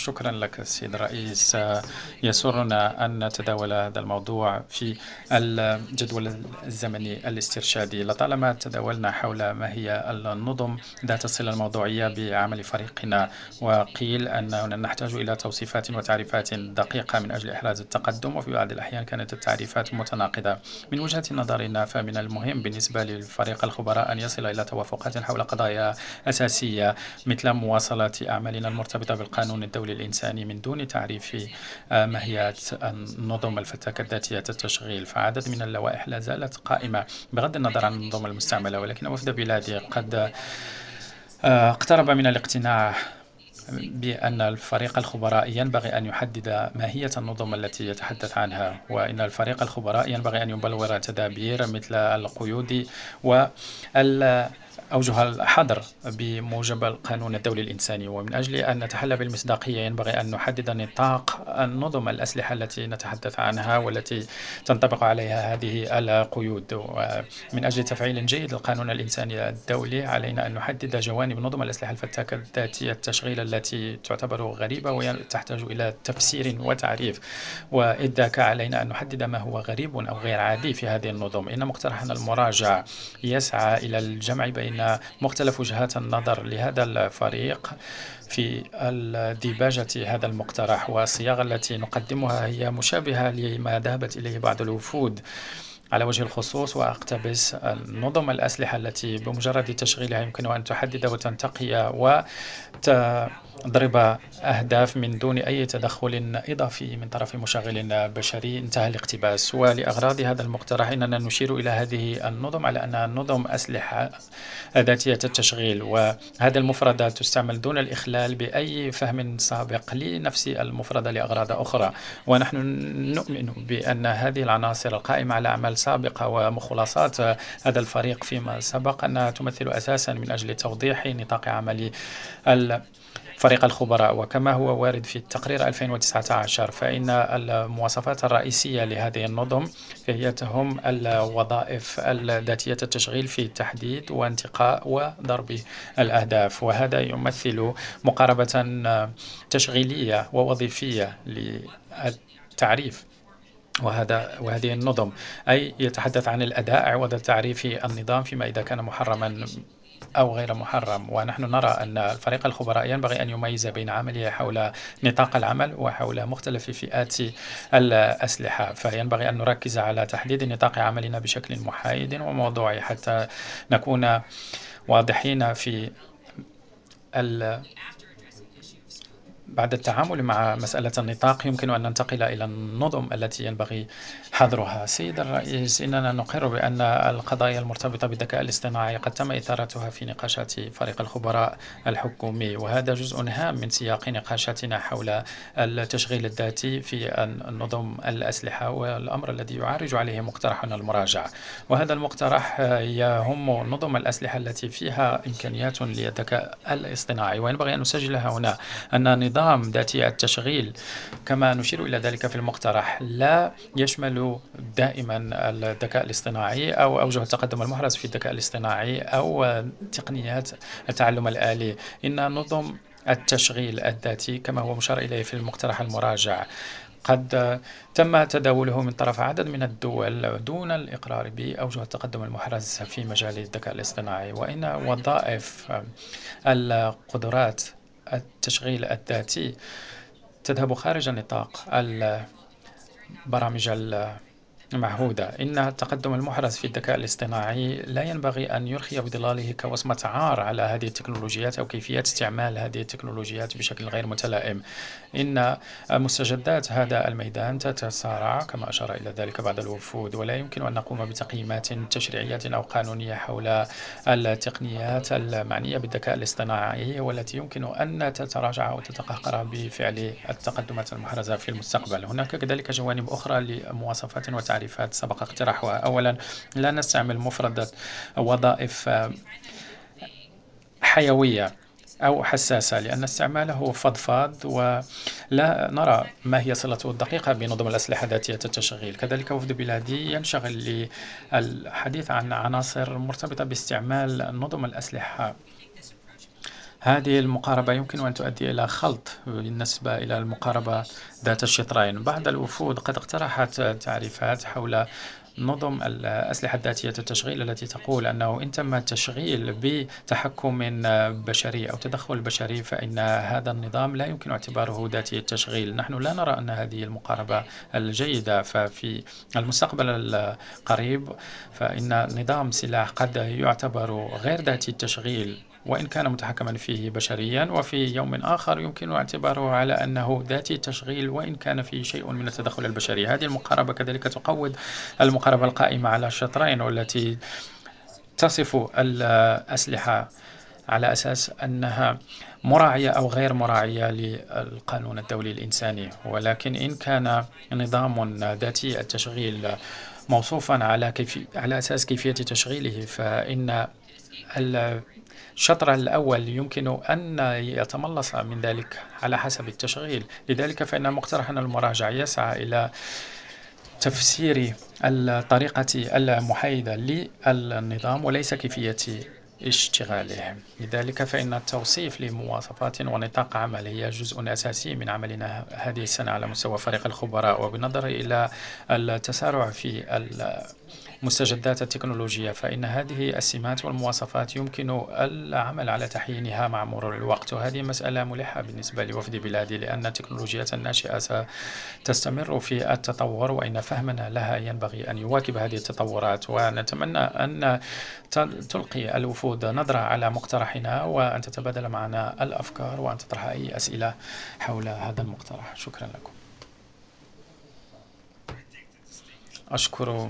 شكرا لك السيد الرئيس. يسرنا أن نتداول هذا الموضوع في الجدول الزمني الاسترشادي. لطالما تداولنا حول ما هي النظم ذات الصلة الموضوعية بعمل فريقنا، وقيل أننا نحتاج إلى توصيفات وتعريفات دقيقة من أجل إحراز التقدم، وفي بعض الأحيان كانت التعريفات متناقضة. من وجهة نظرنا فمن المهم بالنسبة للفريق الخبراء أن يصل إلى توافقات حول قضايا أساسية مثل مواصلة أعمالنا المرتبطة بالقانون الدولي الإنساني من دون تعريف ماهية النظم الفتاكة ذاتية التشغيل. فعدد من اللوائح لا زالت قائمة بغض النظر عن النظم المستعملة، ولكن وفد بلادي قد اقترب من الاقتناع بأن الفريق الخبراء ينبغي أن يحدد ماهية النظم التي يتحدث عنها، وإن الفريق الخبراء ينبغي أن يبلور تدابير مثل القيود أوجه الحظر بموجب القانون الدولي الإنساني. ومن أجل أن نتحلى بالمصداقية ينبغي أن نحدد نطاق النظم الأسلحة التي نتحدث عنها والتي تنطبق عليها هذه القيود. ومن أجل تفعيل جيد للقانون الإنساني الدولي علينا أن نحدد جوانب نظم الأسلحة الفتاكة ذاتية التشغيل التي تعتبر غريبة وتحتاج إلى تفسير وتعريف. وإذ ذاك علينا أن نحدد ما هو غريب أو غير عادي في هذه النظم. إن مقترحنا المراجع يسعى إلى الجمع بين مختلف وجهات النظر لهذا الفريق في ديباجة هذا المقترح، والصياغة التي نقدمها هي مشابهة لما ذهبت إليه بعض الوفود على وجه الخصوص. وأقتبس: نظم الأسلحة التي بمجرد تشغيلها يمكن أن تحدد وتنتقي وتضرب أهداف من دون أي تدخل إضافي من طرف مشغل بشري. انتهى الاقتباس. ولأغراض هذا المقترح إننا نشير إلى هذه النظم على أنها نظم أسلحة ذاتية التشغيل، وهذا المفردة تستعمل دون الإخلال بأي فهم سابق لنفس المفردة لأغراض أخرى. ونحن نؤمن بأن هذه العناصر القائمة على أعمال سابقة ومخلصات هذا الفريق فيما سبق أنها تمثل أساسا من أجل توضيح نطاق عمل فريق الخبراء. وكما هو وارد في التقرير 2019، فإن المواصفات الرئيسية لهذه النظم فهي تهم الوظائف الذاتية التشغيل في تحديد وانتقاء وضرب الأهداف، وهذا يمثل مقاربة تشغيلية ووظيفية للتعريف وهذه النظم، أي يتحدث عن الأداء عوض تعريف النظام فيما إذا كان محرما أو غير محرم. ونحن نرى أن الفريق الخبراء ينبغي أن يميز بين عمله حول نطاق العمل وحول مختلف فئات الأسلحة. فينبغي أن نركز على تحديد نطاق عملنا بشكل محايد وموضوعي حتى نكون واضحين في بعد التعامل مع مسألة النطاق يمكن أن ننتقل إلى النظم التي ينبغي حظرها. سيد الرئيس، إننا نقر بأن القضايا المرتبطة بالذكاء الاصطناعي قد تم إثارتها في نقاشات فريق الخبراء الحكومي، وهذا جزء هام من سياق نقاشاتنا حول التشغيل الذاتي في النظم الأسلحة، والأمر الذي يعرج عليه مقترحنا المراجع. وهذا المقترح يهم نظم الأسلحة التي فيها إمكانيات للذكاء الاصطناعي، وينبغي أن نسجلها هنا أن نظام ذاتي التشغيل كما نشير إلى ذلك في المقترح لا يشمل دائما الذكاء الاصطناعي أو أوجه التقدم المحرز في الذكاء الاصطناعي أو تقنيات التعلم الآلي. إن نظم التشغيل الذاتي كما هو مشار إليه في المقترح المراجع قد تم تداوله من طرف عدد من الدول دون الإقرار بأوجه التقدم المحرز في مجال الذكاء الاصطناعي. وإن وظائف القدرات التشغيل الذاتي تذهب خارج نطاق البرامج المعهودة. إن التقدم المحرز في الذكاء الاصطناعي لا ينبغي أن يرخي بظلاله كوصمة عار على هذه التكنولوجيات أو كيفية استعمال هذه التكنولوجيات بشكل غير متلائم. إن مستجدات هذا الميدان تتسارع كما أشار إلى ذلك بعض الوفود، ولا يمكن أن نقوم بتقييمات تشريعية أو قانونية حول التقنيات المعنية بالذكاء الاصطناعي والتي يمكن أن تتراجع أو تتقهقر بفعل التقدمات المحرزة في المستقبل. هناك كذلك جوانب أخرى لمواصفات وتعريفات سبق اقتراحها. أولا، لا نستعمل مفردة وظائف حيوية أو حساسة لأن استعماله فضفاض، ولا نرى ما هي صلته الدقيقة بنظم الأسلحة ذاتية التشغيل. كذلك وفد بلادي ينشغل للحديث عن عناصر مرتبطة باستعمال نظم الأسلحة هذه المقاربة يمكن أن تؤدي إلى خلط بالنسبة إلى المقاربة ذات الشطرين. بعض الوفود قد اقترحت تعريفات حول نظم الأسلحة ذاتية التشغيل التي تقول أنه إن تم التشغيل بتحكم بشري أو تدخل بشري فإن هذا النظام لا يمكن اعتباره ذاتي التشغيل. نحن لا نرى أن هذه المقاربة الجيدة، ففي المستقبل القريب فإن نظام سلاح قد يعتبر غير ذاتي التشغيل وإن كان متحكما فيه بشريا، وفي يوم آخر يمكن اعتباره على أنه ذاتي التشغيل وإن كان فيه شيء من التدخل البشري. هذه المقاربة كذلك تقوض المقاربة القائمة على الشطرين، والتي تصف الأسلحة على أساس أنها مراعية أو غير مراعية للقانون الدولي الإنساني. ولكن إن كان نظام ذاتي التشغيل موصوفا على أساس كيفية تشغيله، فإن الشطر الأول يمكن أن يتملص من ذلك على حسب التشغيل. لذلك فإن المقترح أن المراجع يسعى إلى تفسير الطريقة المحايدة للنظام وليس كيفية اشتغاله. لذلك فإن التوصيف لمواصفات ونطاق عمل هي جزء أساسي من عملنا هذه السنة على مستوى فريق الخبراء. وبالنظر إلى التسارع في مستجدات التكنولوجيا، فإن هذه السمات والمواصفات يمكن العمل على تحيينها مع مرور الوقت. وهذه مسألة ملحة بالنسبة لوفد بلادي، لأن التكنولوجيات الناشئة ستستمر في التطور، وإن فهمنا لها ينبغي أن يواكب هذه التطورات. ونتمنى أن تلقي الوفود نظرة على مقترحنا وأن تتبادل معنا الأفكار وأن تطرح أي أسئلة حول هذا المقترح. شكرا لكم. أشكر